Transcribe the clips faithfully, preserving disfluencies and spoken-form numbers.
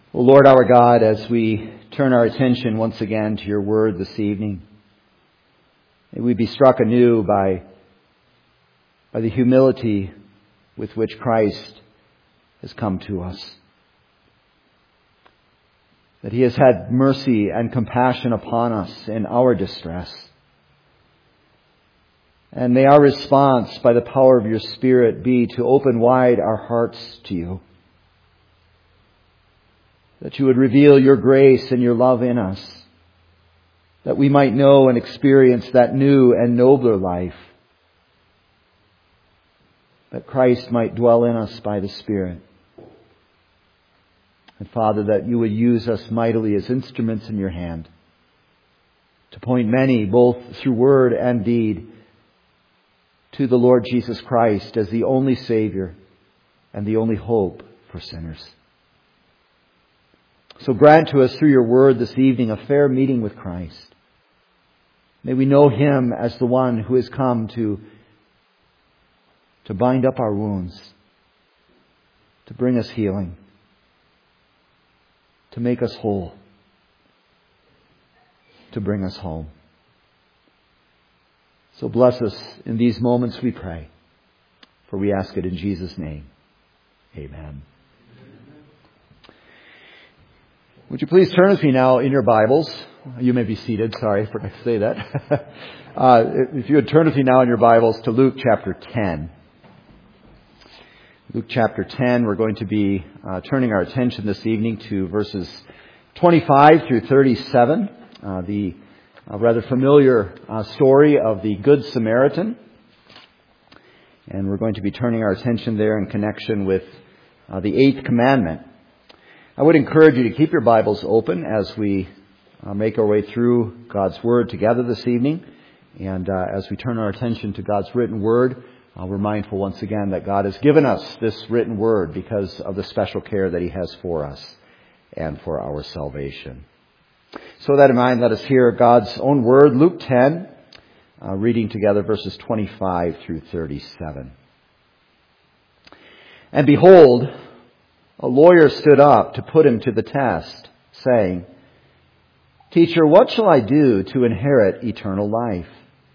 O Lord our God, as we turn our attention once again to your word this evening, may we be struck anew by, by the humility with which Christ has come to us. That he has had mercy and compassion upon us in our distress. And may our response by the power of your Spirit be to open wide our hearts to you. That you would reveal your grace and your love in us. That we might know and experience that new and nobler life. That Christ might dwell in us by the Spirit. And Father, that you would use us mightily as instruments in your hand. To point many, both through word and deed, to the Lord Jesus Christ as the only Savior and the only hope for sinners. So grant to us through your word this evening a fair meeting with Christ. May we know him as the one who has come to, to bind up our wounds, to bring us healing, to make us whole, to bring us home. So bless us in these moments, we pray, for we ask it in Jesus' name. Amen. Would you please turn with me now in your Bibles? You may be seated. Sorry, I forgot to say that. uh, if you would turn with me now in your Bibles to Luke chapter ten. Luke chapter ten, we're going to be uh, turning our attention this evening to verses twenty-five through thirty-seven. Uh, the uh, rather familiar uh, story of the Good Samaritan. And we're going to be turning our attention there in connection with uh, the eighth commandment. I would encourage you to keep your Bibles open as we uh, make our way through God's Word together this evening. And uh, as we turn our attention to God's written Word, uh, we're mindful once again that God has given us this written Word because of the special care that he has for us and for our salvation. So with that in mind, let us hear God's own Word, Luke ten, uh, reading together verses twenty-five through thirty-seven. And behold, a lawyer stood up to put him to the test, saying, "Teacher, what shall I do to inherit eternal life?"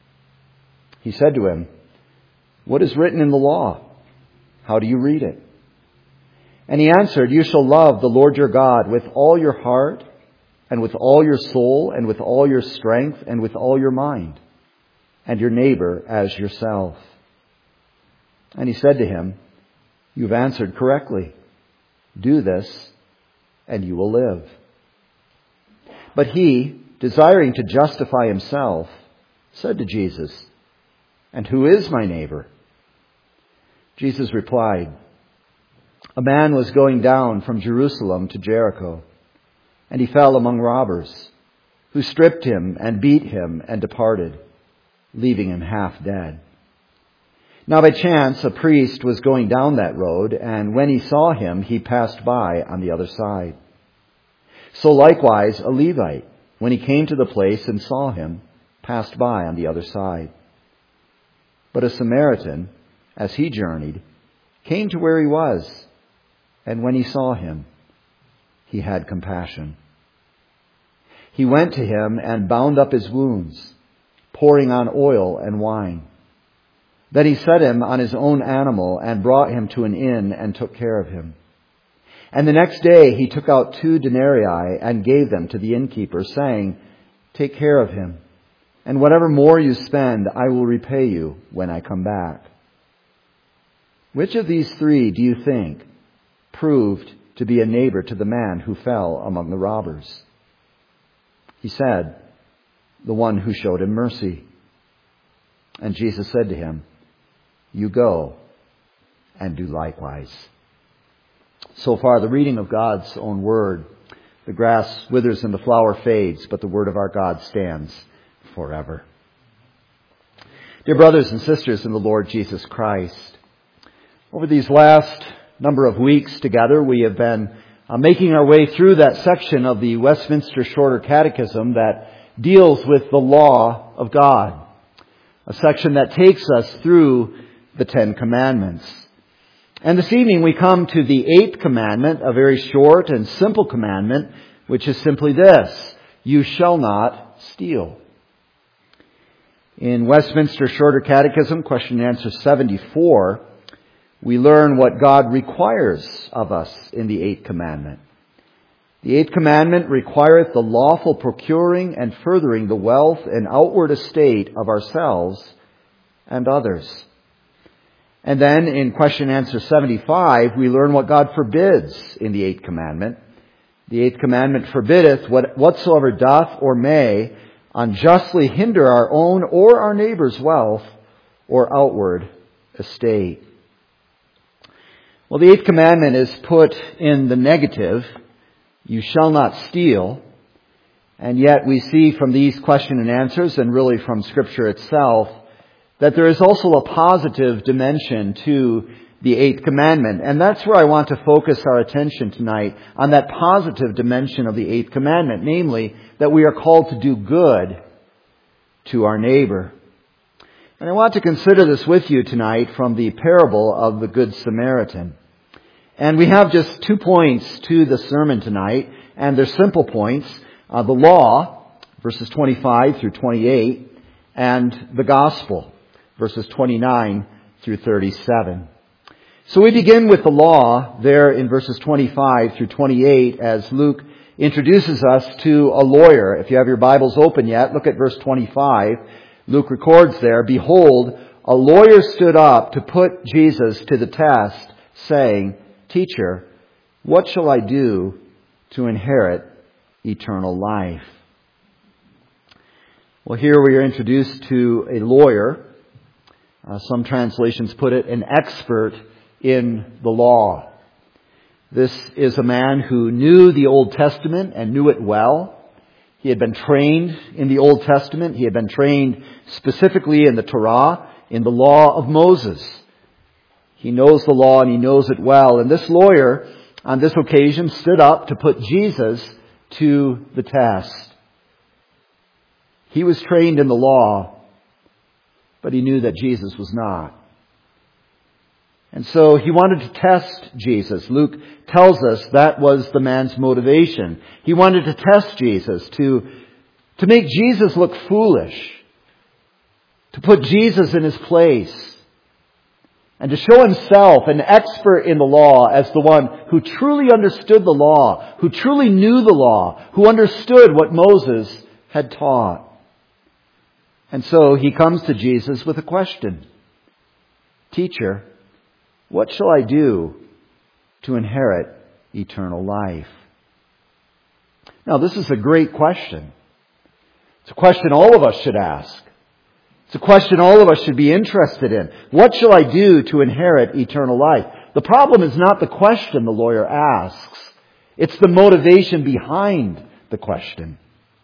He said to him, "What is written in the law? How do you read it?" And he answered, "You shall love the Lord your God with all your heart, and with all your soul, and with all your strength, and with all your mind, and your neighbor as yourself." And he said to him, "You've answered correctly. Do this, and you will live." But he, desiring to justify himself, said to Jesus, "And who is my neighbor?" Jesus replied, "A man was going down from Jerusalem to Jericho, and he fell among robbers, who stripped him and beat him and departed, leaving him half dead. Now by chance a priest was going down that road, and when he saw him, he passed by on the other side. So likewise a Levite, when he came to the place and saw him, passed by on the other side. But a Samaritan, as he journeyed, came to where he was, and when he saw him, he had compassion. He went to him and bound up his wounds, pouring on oil and wine. Then he set him on his own animal and brought him to an inn and took care of him. And the next day he took out two denarii and gave them to the innkeeper, saying, 'Take care of him, and whatever more you spend, I will repay you when I come back.' Which of these three do you think proved to be a neighbor to the man who fell among the robbers?" He said, "The one who showed him mercy." And Jesus said to him, "You go and do likewise." So far, the reading of God's own word. The grass withers and the flower fades, but the word of our God stands forever. Dear brothers and sisters in the Lord Jesus Christ, over these last number of weeks together, we have been uh, making our way through that section of the Westminster Shorter Catechism that deals with the law of God. A section that takes us through the Ten Commandments. And this evening we come to the eighth commandment, a very short and simple commandment, which is simply this: you shall not steal. In Westminster Shorter Catechism, question and answer seventy-four, we learn what God requires of us in the eighth commandment. The eighth commandment requireth the lawful procuring and furthering the wealth and outward estate of ourselves and others. And then in question and answer seventy-five, we learn what God forbids in the eighth commandment. The eighth commandment forbiddeth what, whatsoever doth or may unjustly hinder our own or our neighbor's wealth or outward estate. Well, the eighth commandment is put in the negative: you shall not steal. And yet we see from these question and answers, and really from Scripture itself, that there is also a positive dimension to the eighth commandment. And that's where I want to focus our attention tonight, on that positive dimension of the eighth commandment, namely that we are called to do good to our neighbor. And I want to consider this with you tonight from the parable of the Good Samaritan. And we have just two points to the sermon tonight, and they're simple points: uh, the law, verses twenty-five through twenty-eight, and the gospel, verses twenty-nine through thirty-seven. So we begin with the law there in verses twenty-five through twenty-eight as Luke introduces us to a lawyer. If you have your Bibles open yet, look at verse twenty-five. Luke records there, "Behold, a lawyer stood up to put Jesus to the test, saying, Teacher, what shall I do to inherit eternal life?" Well, here we are introduced to a lawyer. Uh, some translations put it, an expert in the law. This is a man who knew the Old Testament and knew it well. He had been trained in the Old Testament. He had been trained specifically in the Torah, in the law of Moses. He knows the law and he knows it well. And this lawyer, on this occasion, stood up to put Jesus to the test. He was trained in the law, but he knew that Jesus was not. And so he wanted to test Jesus. Luke tells us that was the man's motivation. He wanted to test Jesus, to, to make Jesus look foolish, to put Jesus in his place, and to show himself an expert in the law as the one who truly understood the law, who truly knew the law, who understood what Moses had taught. And so he comes to Jesus with a question. Teacher, what shall I do to inherit eternal life? Now, this is a great question. It's a question all of us should ask. It's a question all of us should be interested in. What shall I do to inherit eternal life? The problem is not the question the lawyer asks. It's the motivation behind the question.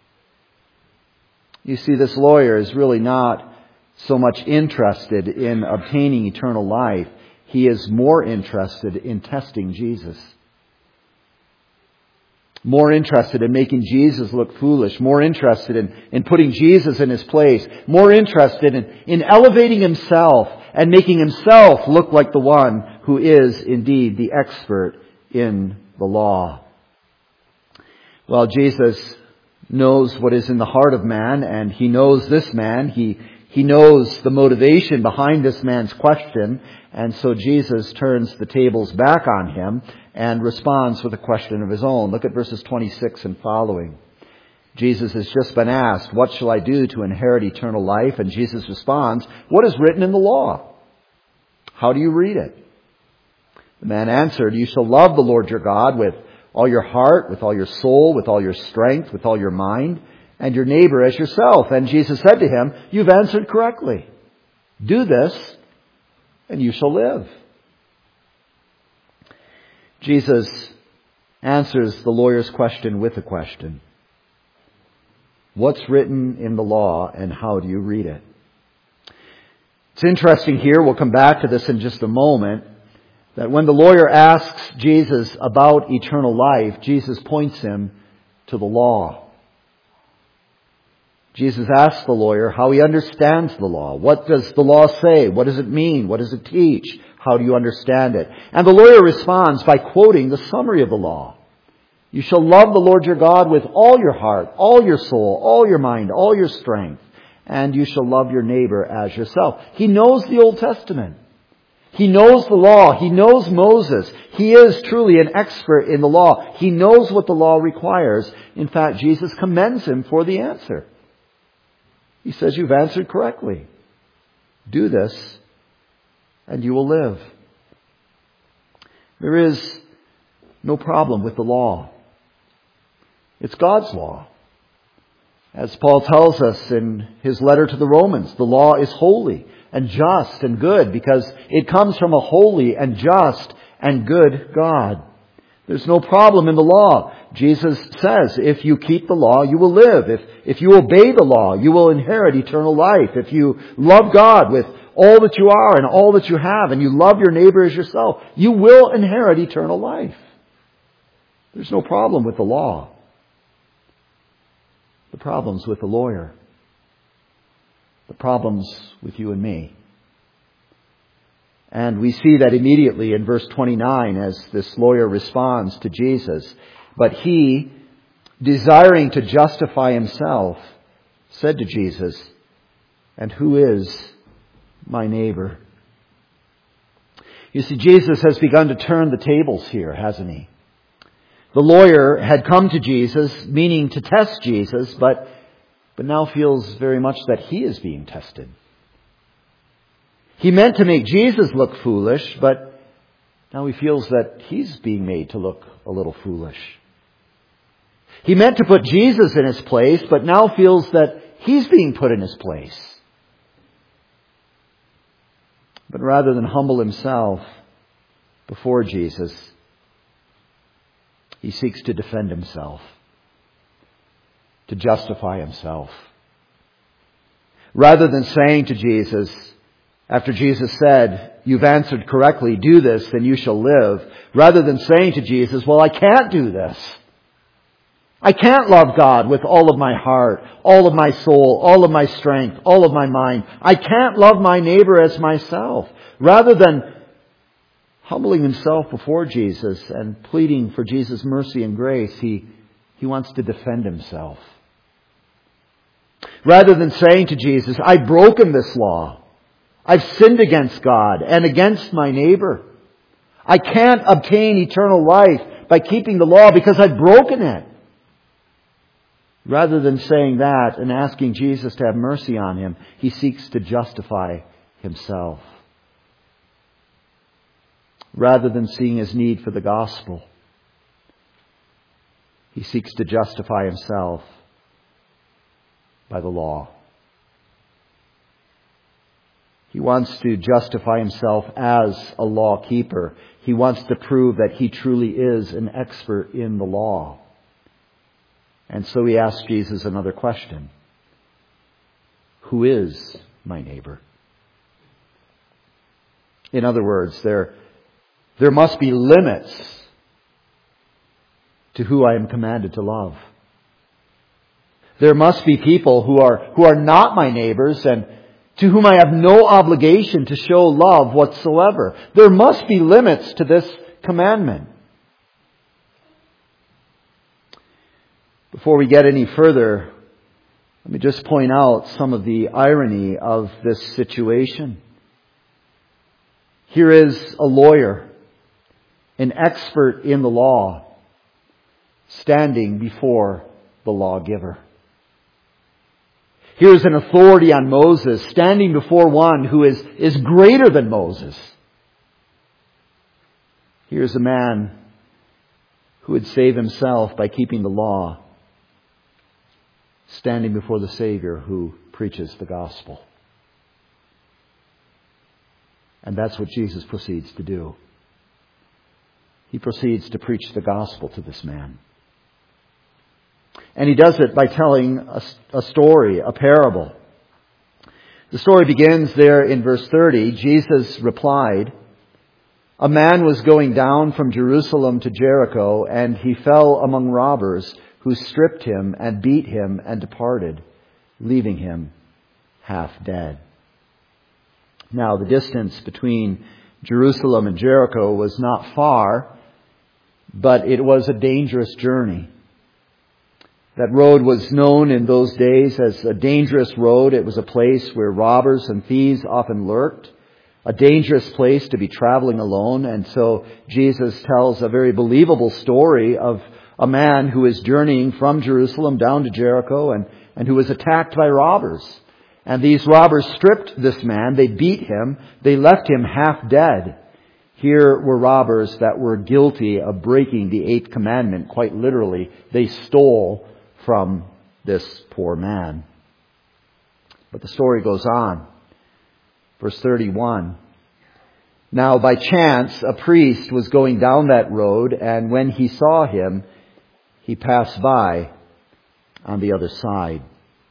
You see, this lawyer is really not so much interested in obtaining eternal life. He is more interested in testing Jesus. More interested in making Jesus look foolish. More interested in, in putting Jesus in his place. More interested in, in elevating himself and making himself look like the one who is indeed the expert in the law. Well, Jesus knows what is in the heart of man, and he knows this man. He, he knows the motivation behind this man's question. And so Jesus turns the tables back on him and responds with a question of his own. Look at verses twenty-six and following. Jesus has just been asked, what shall I do to inherit eternal life? And Jesus responds, what is written in the law? How do you read it? The man answered, you shall love the Lord your God with all your heart, with all your soul, with all your strength, with all your mind, and your neighbor as yourself. And Jesus said to him, you've answered correctly. Do this, and you shall live. Jesus answers the lawyer's question with a question. What's written in the law, and how do you read it? It's interesting here, we'll come back to this in just a moment, that when the lawyer asks Jesus about eternal life, Jesus points him to the law. Jesus asks the lawyer how he understands the law. What does the law say? What does it mean? What does it teach? How do you understand it? And the lawyer responds by quoting the summary of the law. You shall love the Lord your God with all your heart, all your soul, all your mind, all your strength. And you shall love your neighbor as yourself. He knows the Old Testament. He knows the law. He knows Moses. He is truly an expert in the law. He knows what the law requires. In fact, Jesus commends him for the answer. He says, you've answered correctly. Do this, and you will live. There is no problem with the law. It's God's law. As Paul tells us in his letter to the Romans, the law is holy and just and good because it comes from a holy and just and good God. There's no problem in the law. Jesus says, if you keep the law, you will live. If, if you obey the law, you will inherit eternal life. If you love God with all that you are and all that you have, and you love your neighbor as yourself, you will inherit eternal life. There's no problem with the law. The problem's with the lawyer. The problem's with you and me. And we see that immediately in verse twenty-nine as this lawyer responds to Jesus. But he, desiring to justify himself, said to Jesus, and who is my neighbor? You see, Jesus has begun to turn the tables here, hasn't he? The lawyer had come to Jesus, meaning to test Jesus, but, but now feels very much that he is being tested. He meant to make Jesus look foolish, but now he feels that he's being made to look a little foolish. He meant to put Jesus in his place, but now feels that he's being put in his place. But rather than humble himself before Jesus, he seeks to defend himself, to justify himself. Rather than saying to Jesus, after Jesus said, you've answered correctly, do this, then you shall live. Rather than saying to Jesus, well, I can't do this. I can't love God with all of my heart, all of my soul, all of my strength, all of my mind. I can't love my neighbor as myself. Rather than humbling himself before Jesus and pleading for Jesus' mercy and grace, he, he wants to defend himself. Rather than saying to Jesus, I've broken this law. I've sinned against God and against my neighbor. I can't obtain eternal life by keeping the law because I've broken it. Rather than saying that and asking Jesus to have mercy on him, he seeks to justify himself. Rather than seeing his need for the gospel, he seeks to justify himself by the law. He wants to justify himself as a law keeper. He wants to prove that he truly is an expert in the law. And so he asks Jesus another question. Who is my neighbor? In other words, there, there must be limits to who I am commanded to love. There must be people who are, who are not my neighbors and to whom I have no obligation to show love whatsoever. There must be limits to this commandment. Before we get any further, let me just point out some of the irony of this situation. Here is a lawyer, an expert in the law, standing before the lawgiver. Here's an authority on Moses standing before one who is, is greater than Moses. Here's a man who would save himself by keeping the law, standing before the Savior who preaches the gospel. And that's what Jesus proceeds to do. He proceeds to preach the gospel to this man. And he does it by telling a, a story, a parable. The story begins there in verse thirty. Jesus replied, a man was going down from Jerusalem to Jericho, and he fell among robbers who stripped him and beat him and departed, leaving him half dead. Now, the distance between Jerusalem and Jericho was not far, but it was a dangerous journey. That road was known in those days as a dangerous road. It was a place where robbers and thieves often lurked, a dangerous place to be traveling alone. And so Jesus tells a very believable story of a man who is journeying from Jerusalem down to Jericho and, and who was attacked by robbers. And these robbers stripped this man. They beat him. They left him half dead. Here were robbers that were guilty of breaking the eighth commandment. Quite literally, they stole from this poor man. But the story goes on. Verse thirty-one. Now by chance a priest was going down that road, and when he saw him, he passed by on the other side.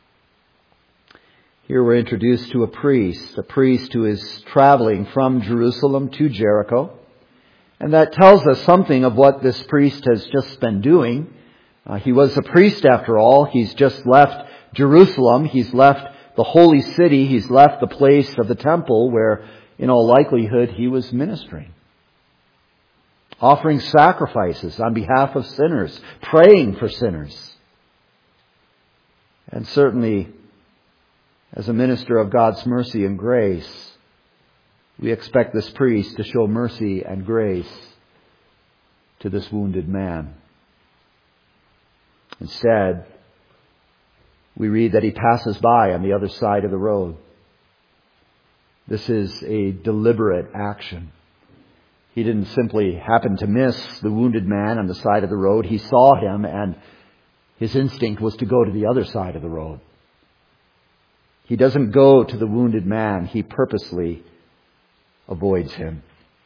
Here we're introduced to a priest, a priest who is traveling from Jerusalem to Jericho. And that tells us something of what this priest has just been doing. Uh, he was a priest after all. He's just left Jerusalem. He's left the holy city. He's left the place of the temple where, in all likelihood, he was ministering. Offering sacrifices on behalf of sinners. Praying for sinners. And certainly, as a minister of God's mercy and grace, we expect this priest to show mercy and grace to this wounded man. Instead, we read that he passes by on the other side of the road. This is a deliberate action. He didn't simply happen to miss the wounded man on the side of the road. He saw him, and his instinct was to go to the other side of the road. He doesn't go to the wounded man. He purposely avoids him.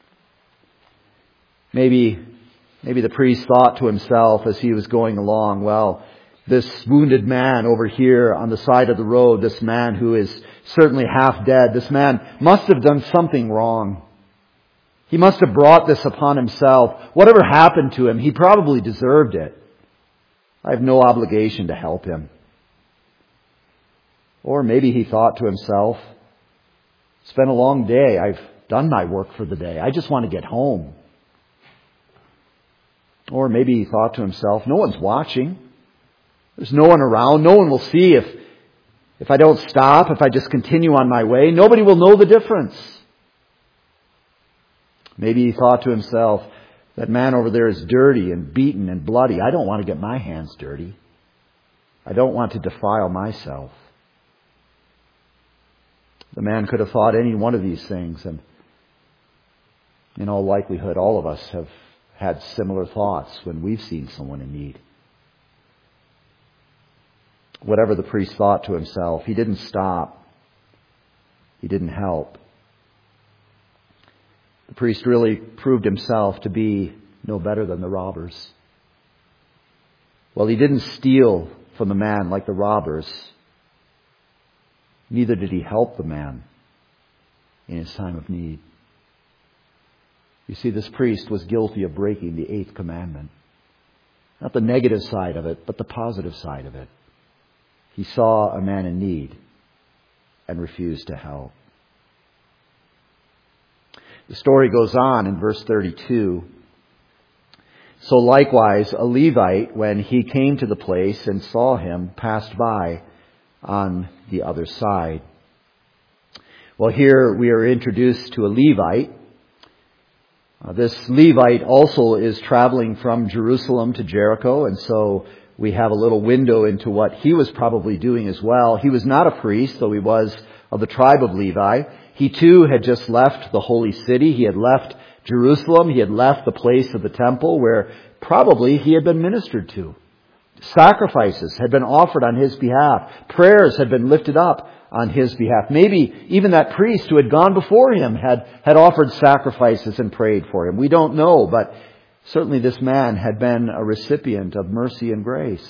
Maybe, maybe the priest thought to himself as he was going along, well, this wounded man over here on the side of the road, this man who is certainly half dead, this man must have done something wrong. He must have brought this upon himself. Whatever happened to him, he probably deserved it. I have no obligation to help him. Or maybe he thought to himself, it's been a long day. I've done my work for the day. I just want to get home. Or maybe he thought to himself, no one's watching. There's no one around. No one will see if, if I don't stop, if I just continue on my way. Nobody will know the difference. Maybe he thought to himself, that man over there is dirty and beaten and bloody. I don't want to get my hands dirty. I don't want to defile myself. The man could have thought any one of these things, and in all likelihood, all of us have had similar thoughts when we've seen someone in need. Whatever the priest thought to himself, he didn't stop. He didn't help. The priest really proved himself to be no better than the robbers. Well, he didn't steal from the man like the robbers. Neither did he help the man in his time of need. You see, this priest was guilty of breaking the eighth commandment. Not the negative side of it, but the positive side of it. He saw a man in need and refused to help. The story goes on in verse thirty-two. So likewise, a Levite, when he came to the place and saw him, passed by on the other side. Well, here we are introduced to a Levite. Uh, this Levite also is traveling from Jerusalem to Jericho, and so we have a little window into what he was probably doing as well. He was not a priest, though he was of the tribe of Levi. He too had just left the holy city. He had left Jerusalem. He had left the place of the temple where probably he had been ministered to. Sacrifices had been offered on his behalf. Prayers had been lifted up on his behalf. Maybe even that priest who had gone before him had, had offered sacrifices and prayed for him. We don't know, but certainly this man had been a recipient of mercy and grace.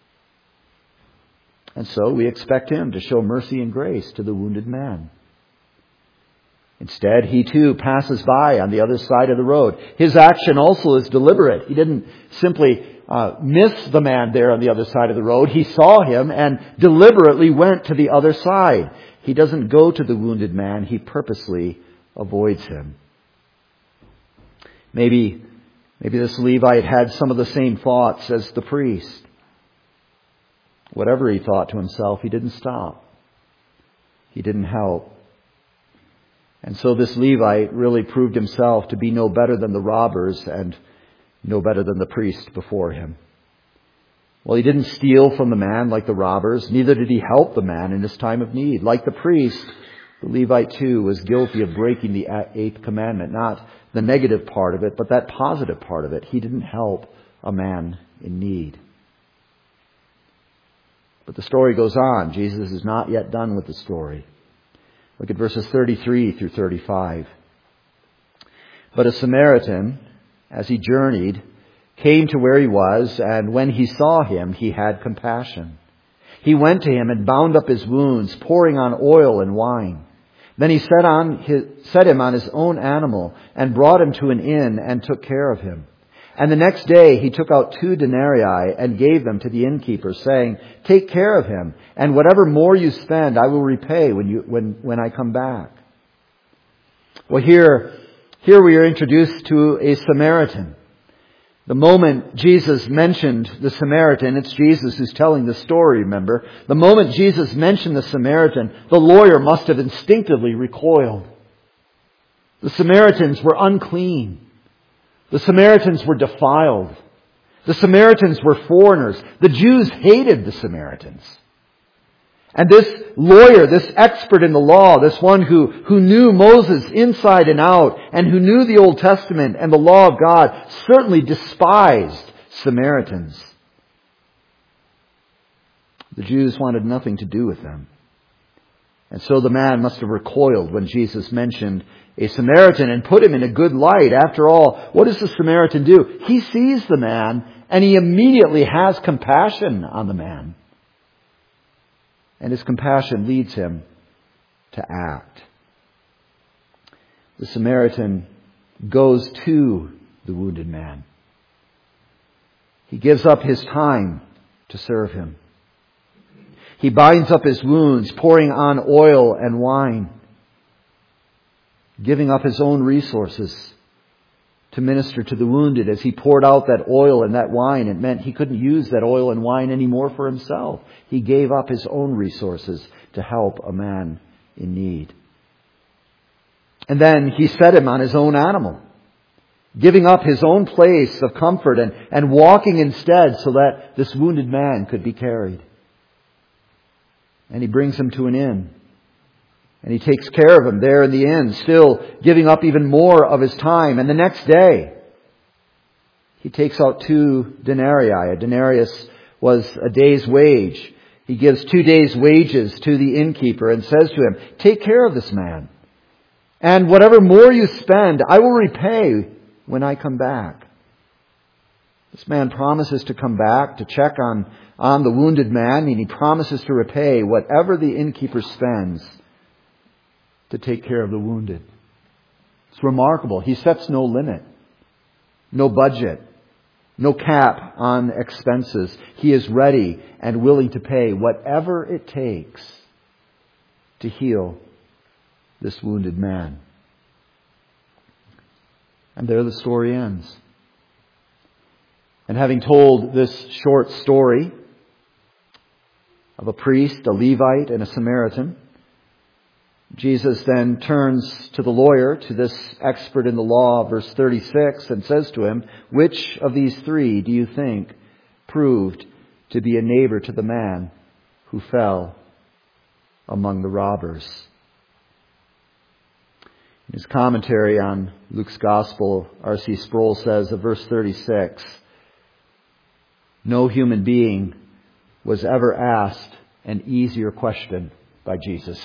And so we expect him to show mercy and grace to the wounded man. Instead, he too passes by on the other side of the road. His action also is deliberate. He didn't simply uh, miss the man there on the other side of the road. He saw him and deliberately went to the other side. He doesn't go to the wounded man. He purposely avoids him. Maybe, maybe this Levite had some of the same thoughts as the priest. Whatever he thought to himself, he didn't stop. He didn't help. And so this Levite really proved himself to be no better than the robbers and no better than the priest before him. Well, he didn't steal from the man like the robbers. Neither did he help the man in his time of need. Like the priest, the Levite too was guilty of breaking the eighth commandment. Not the negative part of it, but that positive part of it. He didn't help a man in need. But the story goes on. Jesus is not yet done with the story. Look at verses thirty-three through thirty-five. But a Samaritan, as he journeyed, came to where he was, and when he saw him, he had compassion. He went to him and bound up his wounds, pouring on oil and wine. Then he set, on his, set him on his own animal and brought him to an inn and took care of him. And the next day he took out two denarii and gave them to the innkeeper, saying, "Take care of him, and whatever more you spend, I will repay when you when, when I come back." Well, here, here we are introduced to a Samaritan. The moment Jesus mentioned the Samaritan, it's Jesus who's telling the story, remember. The moment Jesus mentioned the Samaritan, the lawyer must have instinctively recoiled. The Samaritans were unclean. The Samaritans were defiled. The Samaritans were foreigners. The Jews hated the Samaritans. And this lawyer, this expert in the law, this one who, who knew Moses inside and out and who knew the Old Testament and the law of God, certainly despised Samaritans. The Jews wanted nothing to do with them. And so the man must have recoiled when Jesus mentioned a Samaritan and put him in a good light. After all, what does the Samaritan do? He sees the man and he immediately has compassion on the man. And his compassion leads him to act. The Samaritan goes to the wounded man. He gives up his time to serve him. He binds up his wounds, pouring on oil and wine, giving up his own resources to minister to the wounded. As he poured out that oil and that wine, it meant he couldn't use that oil and wine anymore for himself. He gave up his own resources to help a man in need. And then he set him on his own animal, giving up his own place of comfort and, and walking instead so that this wounded man could be carried. And he brings him to an inn. And he takes care of him there in the inn, still giving up even more of his time. And the next day, he takes out two denarii. A denarius was a day's wage. He gives two days' wages to the innkeeper and says to him, "Take care of this man. And whatever more you spend, I will repay when I come back." This man promises to come back to check on, on the wounded man, and he promises to repay whatever the innkeeper spends to take care of the wounded. It's remarkable. He sets no limit, no budget, no cap on expenses. He is ready and willing to pay whatever it takes to heal this wounded man. And there the story ends. And having told this short story of a priest, a Levite, and a Samaritan, Jesus then turns to the lawyer, to this expert in the law, verse thirty-six, and says to him, "Which of these three do you think proved to be a neighbor to the man who fell among the robbers?" In his commentary on Luke's Gospel, R C Sproul says of verse thirty-six, "No human being was ever asked an easier question by Jesus."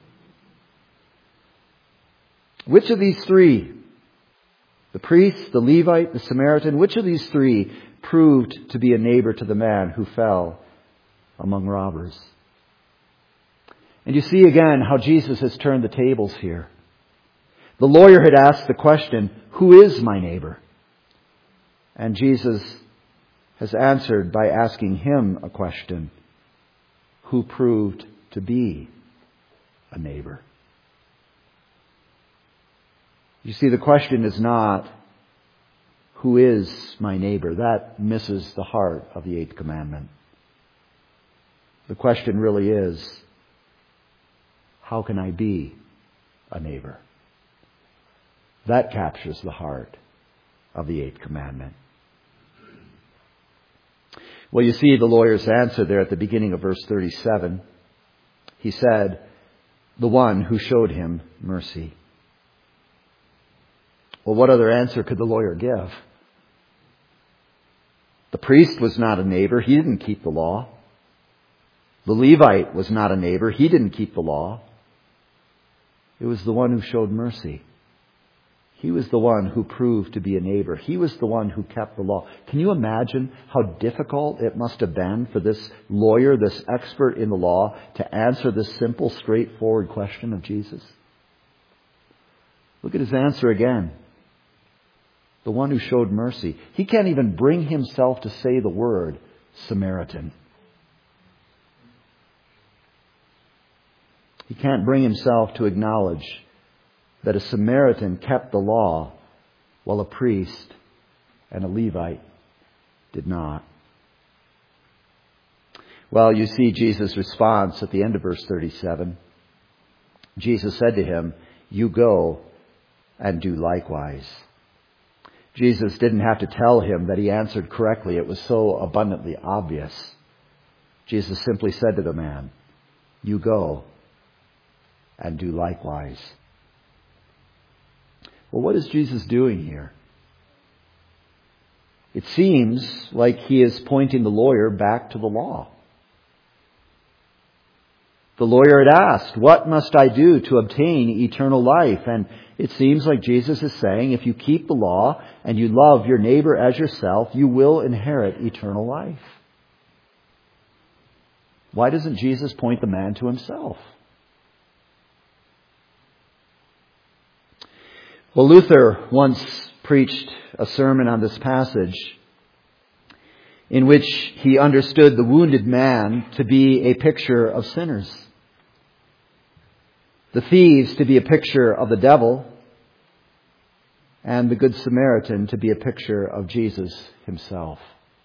Which of these three, the priest, the Levite, the Samaritan, which of these three proved to be a neighbor to the man who fell among robbers? And you see again how Jesus has turned the tables here. The lawyer had asked the question, "Who is my neighbor?" And Jesus has answered by asking him a question, "Who proved to be a neighbor?" You see, the question is not, who is my neighbor? That misses the heart of the eighth commandment. The question really is, how can I be a neighbor? That captures the heart of the eighth commandment. Well, you see the lawyer's answer there at the beginning of verse thirty-seven. He said, the one who showed him mercy. Well, what other answer could the lawyer give? The priest was not a neighbor. He didn't keep the law. The Levite was not a neighbor. He didn't keep the law. It was the one who showed mercy. He was the one who proved to be a neighbor. He was the one who kept the law. Can you imagine how difficult it must have been for this lawyer, this expert in the law, to answer this simple, straightforward question of Jesus? Look at his answer again. The one who showed mercy. He can't even bring himself to say the word Samaritan. He can't bring himself to acknowledge that a Samaritan kept the law while a priest and a Levite did not. Well, you see Jesus' response at the end of verse thirty-seven. Jesus said to him, you go and do likewise. Jesus didn't have to tell him that he answered correctly. It was so abundantly obvious. Jesus simply said to the man, you go and do likewise. Well, what is Jesus doing here? It seems like he is pointing the lawyer back to the law. The lawyer had asked, what must I do to obtain eternal life? And it seems like Jesus is saying, if you keep the law and you love your neighbor as yourself, you will inherit eternal life. Why doesn't Jesus point the man to himself? Well, Luther once preached a sermon on this passage in which he understood the wounded man to be a picture of sinners, the thieves to be a picture of the devil, and the Good Samaritan to be a picture of Jesus himself.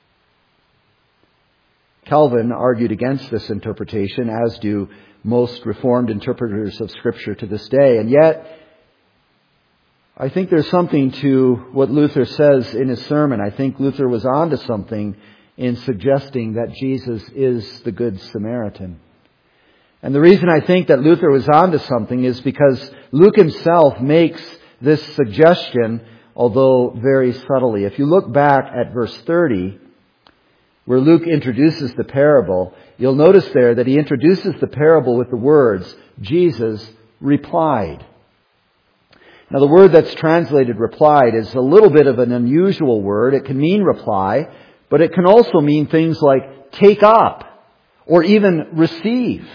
Calvin argued against this interpretation, as do most Reformed interpreters of Scripture to this day, and yet I think there's something to what Luther says in his sermon. I think Luther was onto something in suggesting that Jesus is the Good Samaritan. And the reason I think that Luther was onto something is because Luke himself makes this suggestion, although very subtly. If you look back at verse thirty, where Luke introduces the parable, you'll notice there that he introduces the parable with the words, Jesus replied. Now, the word that's translated replied is a little bit of an unusual word. It can mean reply, but it can also mean things like take up or even receive.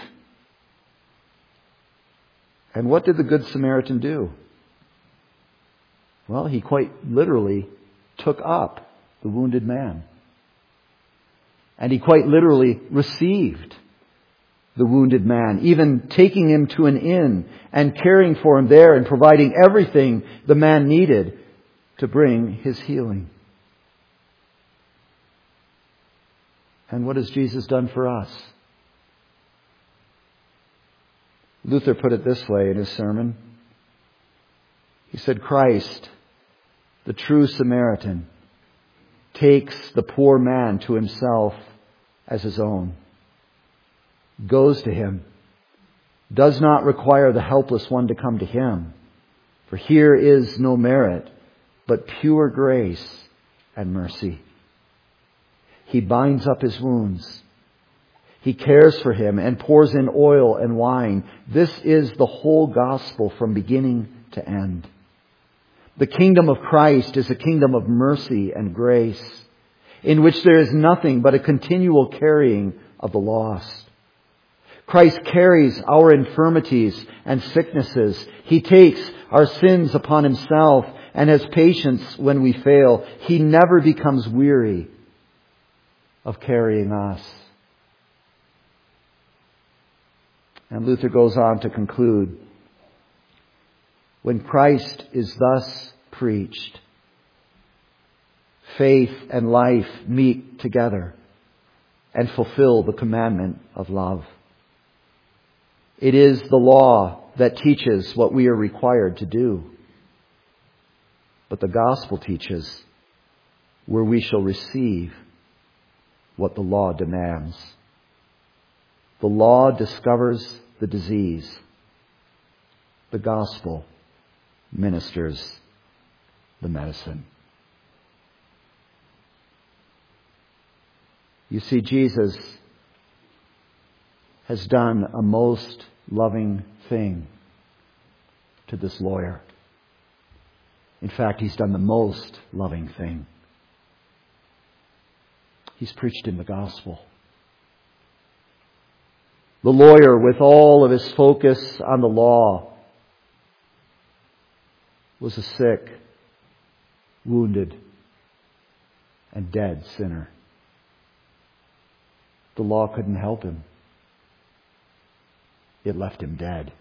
And what did the Good Samaritan do? Well, he quite literally took up the wounded man. And he quite literally received the wounded man, even taking him to an inn and caring for him there and providing everything the man needed to bring his healing. And what has Jesus done for us? Luther put it this way in his sermon. He said, Christ, the true Samaritan, takes the poor man to himself as his own, goes to him, does not require the helpless one to come to him, for here is no merit, but pure grace and mercy. He binds up his wounds. He cares for him and pours in oil and wine. This is the whole gospel from beginning to end. The kingdom of Christ is a kingdom of mercy and grace, in which there is nothing but a continual carrying of the lost. Christ carries our infirmities and sicknesses. He takes our sins upon himself and has patience when we fail. He never becomes weary of carrying us. And Luther goes on to conclude, when Christ is thus preached, faith and life meet together and fulfill the commandment of love. It is the law that teaches what we are required to do. But the gospel teaches where we shall receive what the law demands. The law discovers the disease. The gospel ministers the medicine. You see, Jesus has done a most loving thing to this lawyer. In fact, he's done the most loving thing. He's preached him the gospel. The lawyer, with all of his focus on the law, was a sick, wounded, and dead sinner. The law couldn't help him. It left him dead.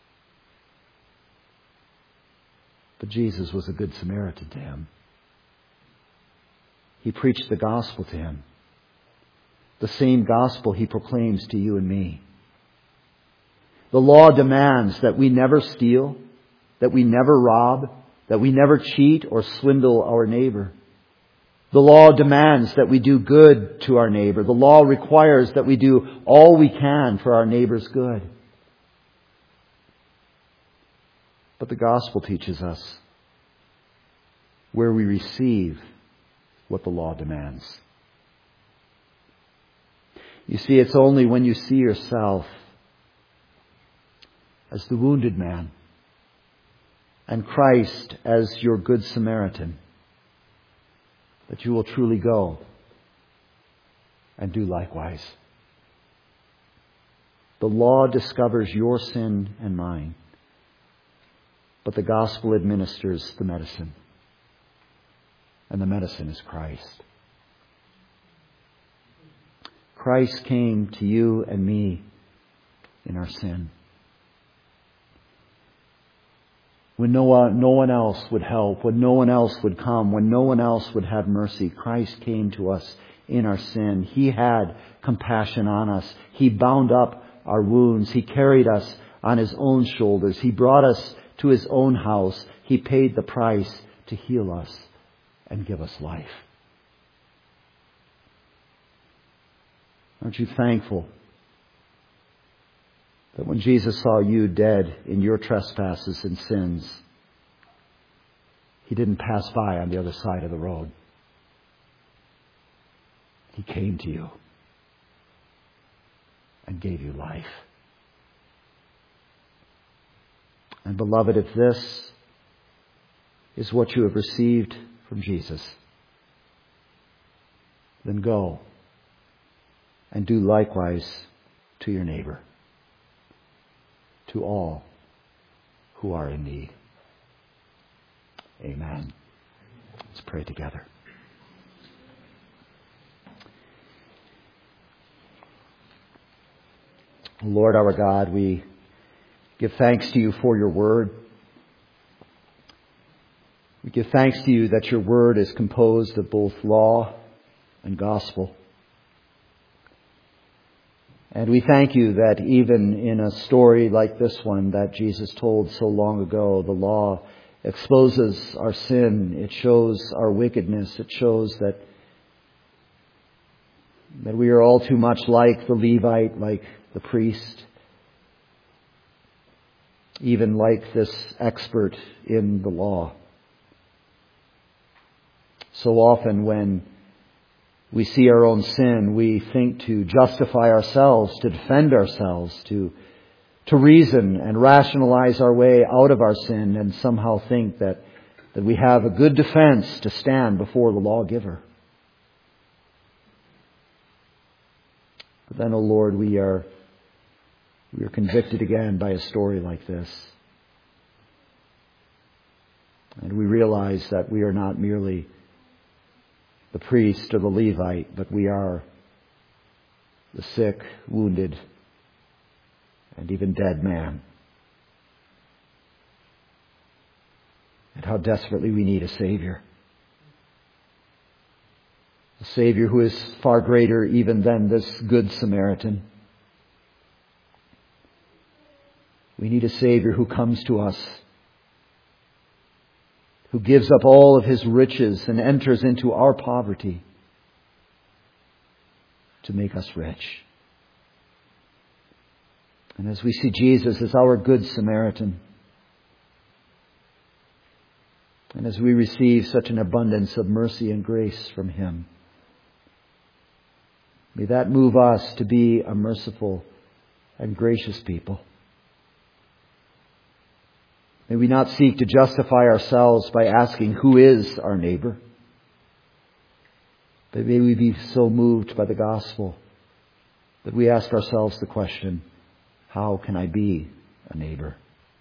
But Jesus was a good Samaritan to him. He preached the gospel to him. The same gospel he proclaims to you and me. The law demands that we never steal, that we never rob, that we never cheat or swindle our neighbor. The law demands that we do good to our neighbor. The law requires that we do all we can for our neighbor's good. But the gospel teaches us where we receive what the law demands. You see, it's only when you see yourself as the wounded man and Christ as your good Samaritan that you will truly go and do likewise. The law discovers your sin and mine, but the gospel administers the medicine. And the medicine is Christ. Christ came to you and me in our sin. When no one, no one else would help, when no one else would come, when no one else would have mercy, Christ came to us in our sin. He had compassion on us. He bound up our wounds. He carried us on His own shoulders. He brought us to His own house. He paid the price to heal us and give us life. Aren't you thankful that when Jesus saw you dead in your trespasses and sins, He didn't pass by on the other side of the road. He came to you and gave you life. And beloved, if this is what you have received from Jesus, then go and do likewise to your neighbor, to all who are in need. Amen. Let's pray together. Lord our God, we give thanks to you for your word. We give thanks to you that your word is composed of both law and gospel. And we thank you that even in a story like this one that Jesus told so long ago, the law exposes our sin. It shows our wickedness. It shows that, that we are all too much like the Levite, like the priest, even like this expert in the law. So often when we see our own sin, we think to justify ourselves, to defend ourselves, to, to reason and rationalize our way out of our sin, and somehow think that, that we have a good defense to stand before the lawgiver. But then, O Lord, we are, we are convicted again by a story like this. And we realize that we are not merely the priest or the Levite, but we are the sick, wounded, and even dead man. And how desperately we need a Savior. A Savior who is far greater even than this Good Samaritan. We need a Savior who comes to us, who gives up all of His riches and enters into our poverty to make us rich. And as we see Jesus as our Good Samaritan, and as we receive such an abundance of mercy and grace from Him, may that move us to be a merciful and gracious people. May we not seek to justify ourselves by asking who is our neighbor, but may we be so moved by the gospel that we ask ourselves the question, how can I be a neighbor?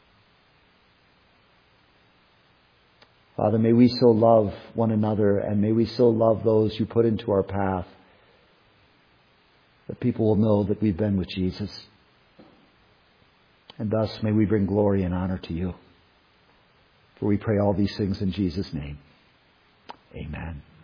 Father, may we so love one another, and may we so love those you put into our path that people will know that we've been with Jesus. And thus may we bring glory and honor to you. For we pray all these things in Jesus' name. Amen.